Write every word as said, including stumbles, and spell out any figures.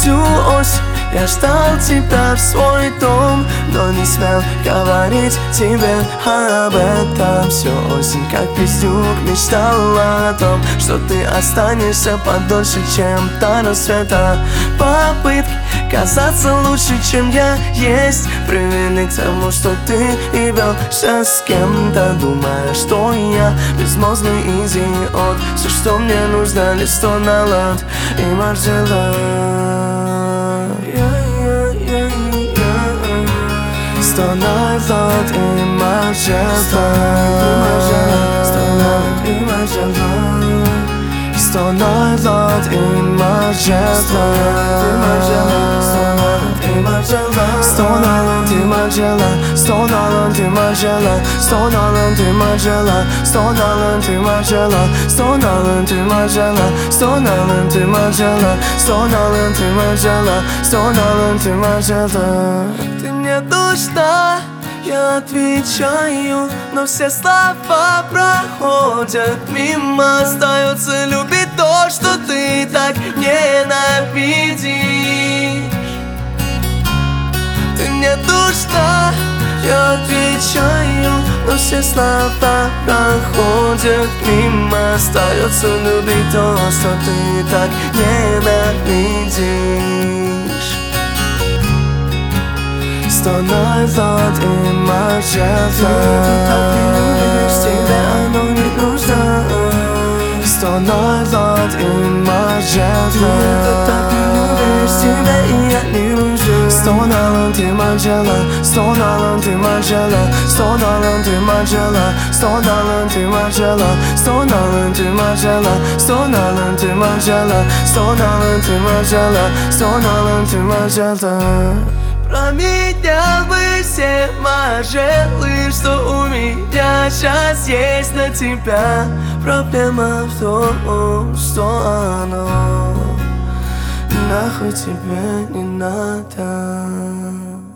всю осень я ждал тебя в свой дом, но не смел говорить тебе об этом. Всю осень, как пиздюк, мечтала о том, что ты останешься подольше, чем до рассвета. Попытки казаться лучше, чем я есть, привели к тому, что ты и велся с кем-то, думая, что я безмозглый идиот. Все, что мне нужно, лишь сто на лад и маржелан. Сто на лад и маржелан. Сто на лад и маржелан. Сто на лад и маржелан. Сто на лад и маржелан. Сто на лад и маржелан. Сто на лад и маржелан. Сто на лад и маржелан. Сто на лад и маржелан. Сто на лад и маржелан. Сто на лад и маржелан. Сто на лад и маржелан. Ты мне нужна, я отвечаю, но все слова проходят мимо. Остается любить то, что ты так ненавидишь. Ты мне нужна, я отвечаю, но все слова проходят мимо. Остается любить то, что ты так ненавидишь. Сто на лад и маржелан. Тебе оно не нужно. Сто на лад и маржелан. Тебя и я не нужен. Сто на лад и маржелан. Сто на лад и маржелан. Сто на лад и маржелан. Сто на лад и маржелан. Сто на лад и маржелан. Сто на лад и маржелан. Сто на лад и маржелан. Сто на лад и маржелан. Променял бы все маржелы, что у меня сейчас есть на тебя. Проблема в том, что оно нахуй тебе не надо.